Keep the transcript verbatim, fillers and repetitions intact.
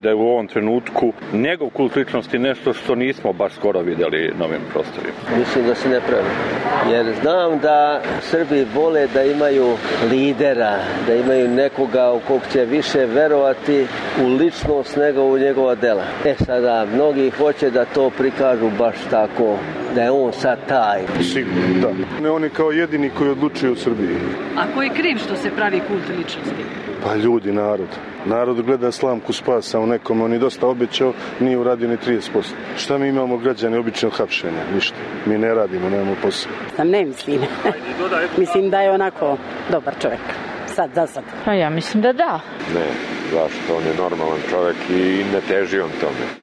Da je u ovom trenutku njegov kult ličnosti nešto što nismo baš skoro vidjeli na ovim prostorima. Mislim da se ne pravi. Jer znam da Srbi vole da imaju lidera, da imaju nekoga u kog će više verovati u ličnost nego u njegova dela. E sada, mnogi hoće da to prikažu baš tako, da je on sad taj. Sigurno, da. Ne, on je kao jedini koji odlučuje u Srbiji. A ko je kriv što se pravi kult ličnosti? Pa ljudi, narod. Narod gleda slamku spasa u nekom, on je dosta obećao, nije uradio ni trideset posto. Šta mi imamo građani običnog hapšenja? Ništa. Mi ne radimo, nemamo posao. Sam ne mislim. Mislim da je onako dobar čovjek. Sad, za sad. Pa ja mislim da da. Ne, zašto? On je normalan čovjek i ne teži on tome.